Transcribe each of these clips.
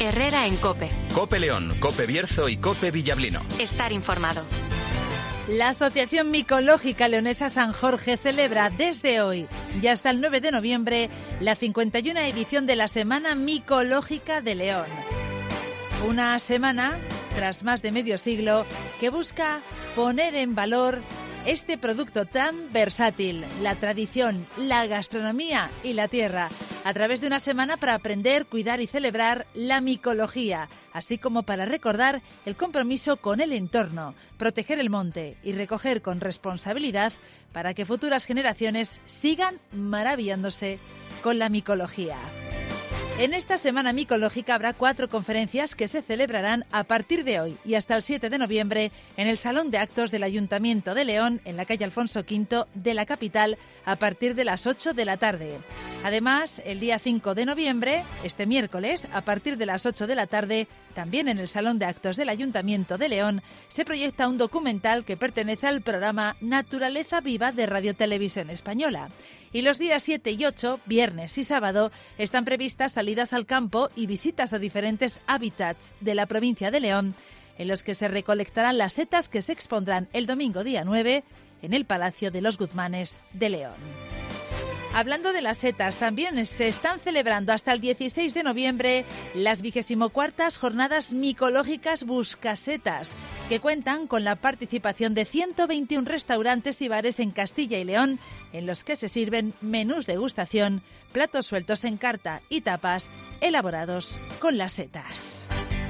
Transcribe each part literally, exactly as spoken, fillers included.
Herrera en COPE. COPE León, COPE Bierzo y COPE Villablino. Estar informado. La Asociación Micológica Leonesa San Jorge celebra desde hoy y hasta el nueve de noviembre la cincuenta y una edición de la Semana Micológica de León. Una semana, tras más de medio siglo, que busca poner en valor este producto tan versátil, la tradición, la gastronomía y la tierra, a través de una semana para aprender, cuidar y celebrar la micología, así como para recordar el compromiso con el entorno, proteger el monte y recoger con responsabilidad para que futuras generaciones sigan maravillándose con la micología. En esta Semana Micológica habrá cuatro conferencias que se celebrarán a partir de hoy y hasta el siete de noviembre en el Salón de Actos del Ayuntamiento de León, en la calle Alfonso quinto de la capital, a partir de las ocho de la tarde. Además, el día cinco de noviembre, este miércoles, a partir de las ocho de la tarde, también en el Salón de Actos del Ayuntamiento de León, se proyecta un documental que pertenece al programa Naturaleza Viva de Radio Televisión Española. Y los días siete y ocho, viernes y sábado, están previstas salidas al campo y visitas a diferentes hábitats de la provincia de León, en los que se recolectarán las setas que se expondrán el domingo día nueve en el Palacio de los Guzmanes de León. Hablando de las setas, también se están celebrando hasta el dieciséis de noviembre las vigésimo cuartas Jornadas Micológicas Buscasetas, que cuentan con la participación de ciento veintiún restaurantes y bares en Castilla y León, en los que se sirven menús de degustación, platos sueltos en carta y tapas elaborados con las setas.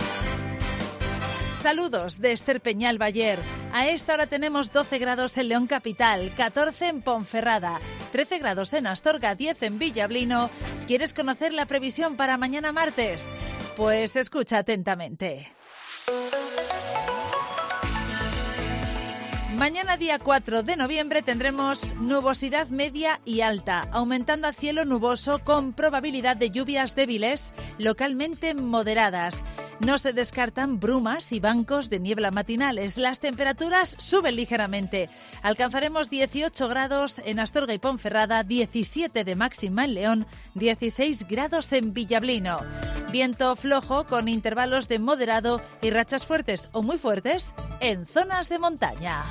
Saludos de Esther Peñal Bayer. A esta hora tenemos doce grados en León Capital, catorce en Ponferrada, trece grados en Astorga, diez en Villablino. ¿Quieres conocer la previsión para mañana martes? Pues escucha atentamente. Mañana día cuatro de noviembre tendremos nubosidad media y alta, aumentando a cielo nuboso con probabilidad de lluvias débiles, localmente moderadas. No se descartan brumas y bancos de niebla matinales. Las temperaturas suben ligeramente. Alcanzaremos dieciocho grados en Astorga y Ponferrada, diecisiete de máxima en León, dieciséis grados en Villablino. Viento flojo con intervalos de moderado y rachas fuertes o muy fuertes en zonas de montaña.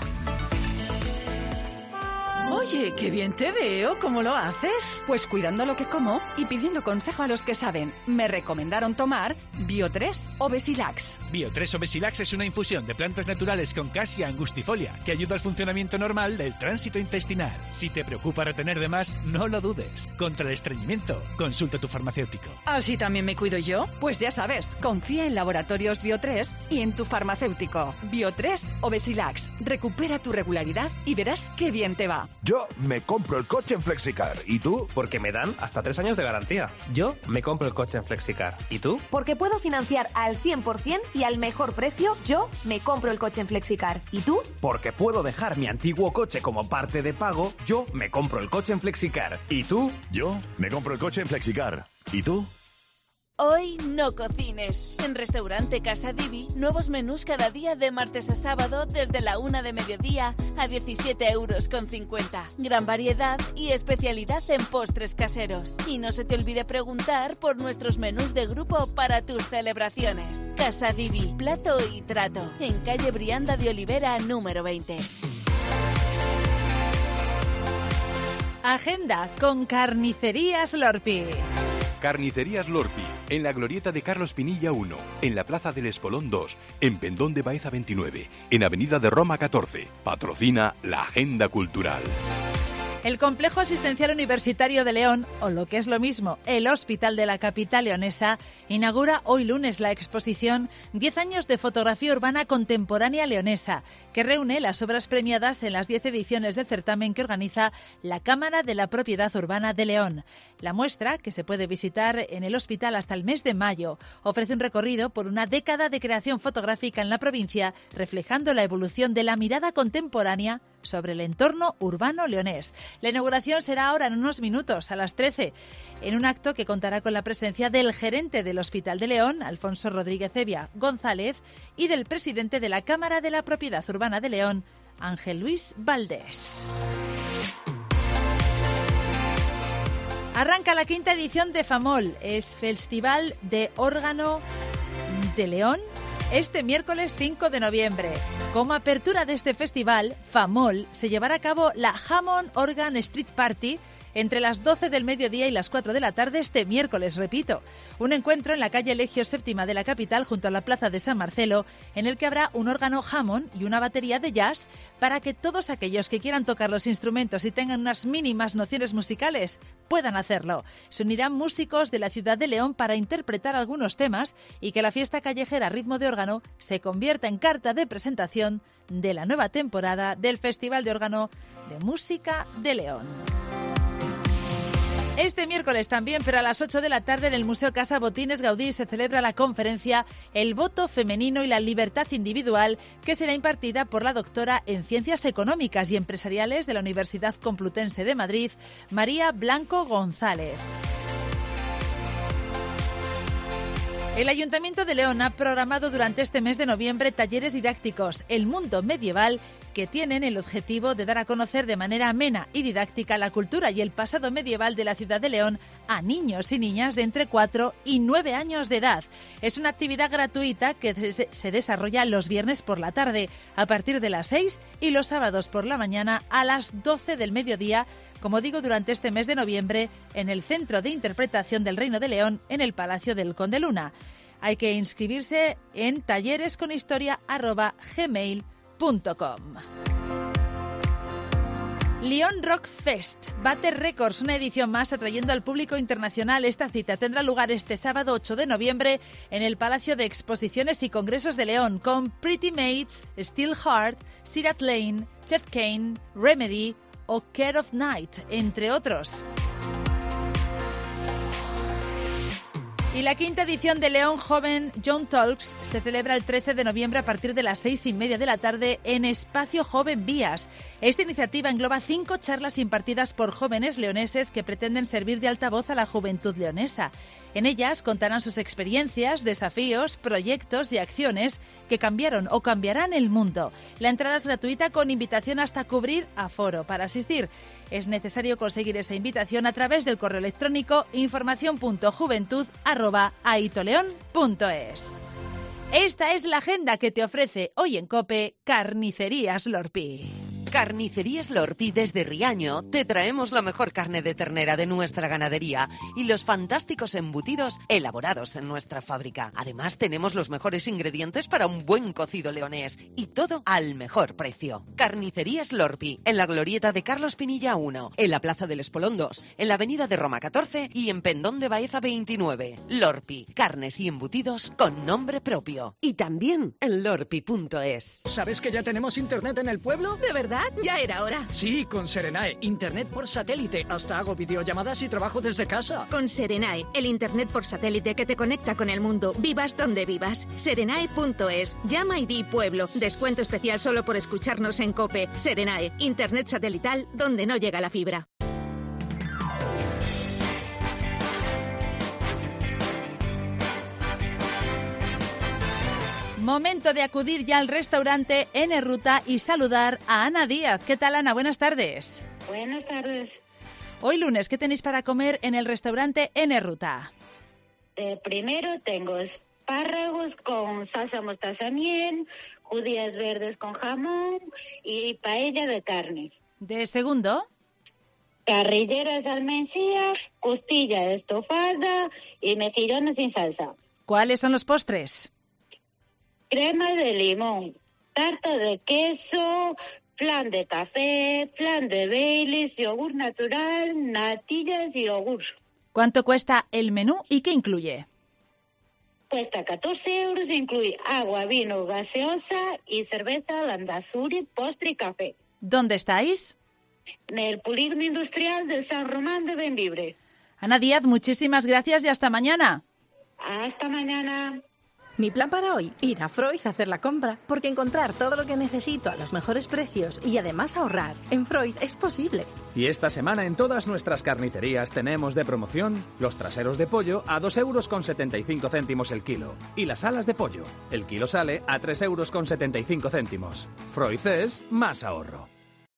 Oye, qué bien te veo. ¿Cómo lo haces? Pues cuidando lo que como y pidiendo consejo a los que saben. Me recomendaron tomar Bio tres o Besilax. Bio tres o Besilax es una infusión de plantas naturales con Cassia angustifolia que ayuda al funcionamiento normal del tránsito intestinal. Si te preocupa retener de más, no lo dudes. Contra el estreñimiento, consulta a tu farmacéutico. ¿Así también me cuido yo? Pues ya sabes, confía en Laboratorios Bio tres y en tu farmacéutico. Bio tres o Besilax. Recupera tu regularidad y verás qué bien te va. Yo me compro el coche en Flexicar. ¿Y tú? Porque me dan hasta tres años de garantía. Yo me compro el coche en Flexicar. ¿Y tú? Porque puedo financiar al cien por ciento y al mejor precio. Yo me compro el coche en Flexicar. ¿Y tú? Porque puedo dejar mi antiguo coche como parte de pago. Yo me compro el coche en Flexicar. ¿Y tú? Yo me compro el coche en Flexicar. ¿Y tú? Hoy no cocines. En Restaurante Casa Divi, nuevos menús cada día de martes a sábado desde la una de mediodía a diecisiete euros con cincuenta. Gran variedad y especialidad en postres caseros. Y no se te olvide preguntar por nuestros menús de grupo para tus celebraciones. Casa Divi, plato y trato. En calle Brianda de Olivera, número veinte. Agenda con Carnicerías Lorpi. Carnicerías Lorpi, en la glorieta de Carlos Pinilla uno, en la Plaza del Espolón dos, en Pendón de Baeza veintinueve, en Avenida de Roma catorce. Patrocina la Agenda Cultural. El Complejo Asistencial Universitario de León, o lo que es lo mismo, el Hospital de la Capital Leonesa, inaugura hoy lunes la exposición diez años de fotografía urbana contemporánea leonesa, que reúne las obras premiadas en las diez ediciones del certamen que organiza la Cámara de la Propiedad Urbana de León. La muestra, que se puede visitar en el hospital hasta el mes de mayo, ofrece un recorrido por una década de creación fotográfica en la provincia, reflejando la evolución de la mirada contemporánea sobre el entorno urbano leonés. La inauguración será ahora en unos minutos, a las trece, en un acto que contará con la presencia del gerente del Hospital de León, Alfonso Rodríguez Evia González, y del presidente de la Cámara de la Propiedad Urbana de León, Ángel Luis Valdés. Arranca la quinta edición de FAMOL, es Festival de Órgano de León este miércoles cinco de noviembre. Como apertura de este festival, Famol se llevará a cabo la Hammond Organ Street Party entre las doce del mediodía y las cuatro de la tarde este miércoles, repito. Un encuentro en la calle Elegio séptima de la capital junto a la plaza de San Marcelo, en el que habrá un órgano Hammond y una batería de jazz para que todos aquellos que quieran tocar los instrumentos y tengan unas mínimas nociones musicales puedan hacerlo. Se unirán músicos de la ciudad de León para interpretar algunos temas y que la fiesta callejera a ritmo de órgano se convierta en carta de presentación de la nueva temporada del Festival de Órgano de Música de León. Este miércoles también, pero a las ocho de la tarde, en el Museo Casa Botines Gaudí se celebra la conferencia El voto femenino y la libertad individual, que será impartida por la doctora en Ciencias Económicas y Empresariales de la Universidad Complutense de Madrid, María Blanco González. El Ayuntamiento de León ha programado durante este mes de noviembre talleres didácticos El mundo medieval, que tienen el objetivo de dar a conocer de manera amena y didáctica la cultura y el pasado medieval de la ciudad de León a niños y niñas de entre cuatro y nueve años de edad. Es una actividad gratuita que se desarrolla los viernes por la tarde a partir de las seis y los sábados por la mañana a las doce del mediodía, como digo, durante este mes de noviembre en el Centro de Interpretación del Reino de León en el Palacio del Conde Luna. Hay que inscribirse en talleresconhistoria arroba gmail punto com. León Rock Fest bate récords, una edición más atrayendo al público internacional. Esta cita tendrá lugar este sábado ocho de noviembre en el Palacio de Exposiciones y Congresos de León con Pretty Maids, Steel Heart, Sirat Lane, Chef Kane, Remedy o Care of Night, entre otros. Y la quinta edición de León Joven Young Talks se celebra el trece de noviembre a partir de las seis y media de la tarde en Espacio Joven Vías. Esta iniciativa engloba cinco charlas impartidas por jóvenes leoneses que pretenden servir de altavoz a la juventud leonesa. En ellas contarán sus experiencias, desafíos, proyectos y acciones que cambiaron o cambiarán el mundo. La entrada es gratuita con invitación hasta cubrir aforo. Para asistir es necesario conseguir esa invitación a través del correo electrónico información punto juventud arroba aitoleón punto es. Esta es la agenda que te ofrece hoy en COPE Carnicerías Lorpi. Carnicerías Lorpi desde Riaño te traemos la mejor carne de ternera de nuestra ganadería y los fantásticos embutidos elaborados en nuestra fábrica. Además tenemos los mejores ingredientes para un buen cocido leonés y todo al mejor precio. Carnicerías Lorpi en la glorieta de Carlos Pinilla uno, en la Plaza del Espolón dos, en la Avenida de Roma catorce y en Pendón de Baeza veintinueve. Lorpi, carnes y embutidos con nombre propio. Y también en lorpi punto es. ¿Sabes que ya tenemos internet en el pueblo? ¿De verdad? Ya era hora. Sí, con Serenae. Internet por satélite. Hasta hago videollamadas y trabajo desde casa. Con Serenae, el internet por satélite que te conecta con el mundo, vivas donde vivas. Serenae punto es. Llama y di pueblo. Descuento especial solo por escucharnos en COPE. Serenae, internet satelital donde no llega la fibra. Momento de acudir ya al restaurante N Ruta y saludar a Ana Díaz. ¿Qué tal, Ana? Buenas tardes. Buenas tardes. Hoy lunes, ¿qué tenéis para comer en el restaurante N Ruta? Eh, primero tengo espárragos con salsa mostaza miel, judías verdes con jamón y paella de carne. ¿De segundo? Carrilleras almencía, costilla estofada y mejillones sin salsa. ¿Cuáles son los postres? Crema de limón, tarta de queso, flan de café, flan de Baileys, yogur natural, natillas y yogur. ¿Cuánto cuesta el menú y qué incluye? Cuesta catorce euros, incluye agua, vino, gaseosa y cerveza Landazuri, postre y café. ¿Dónde estáis? En el Polígono Industrial de San Román de Bembibre. Ana Díaz, muchísimas gracias y hasta mañana. Hasta mañana. Mi plan para hoy, ir a Freud a hacer la compra, porque encontrar todo lo que necesito a los mejores precios y además ahorrar en Freud es posible. Y esta semana en todas nuestras carnicerías tenemos de promoción los traseros de pollo a dos euros con setenta y cinco céntimos el kilo y las alas de pollo. El kilo sale a tres euros con setenta y cinco céntimos. Freud es más ahorro.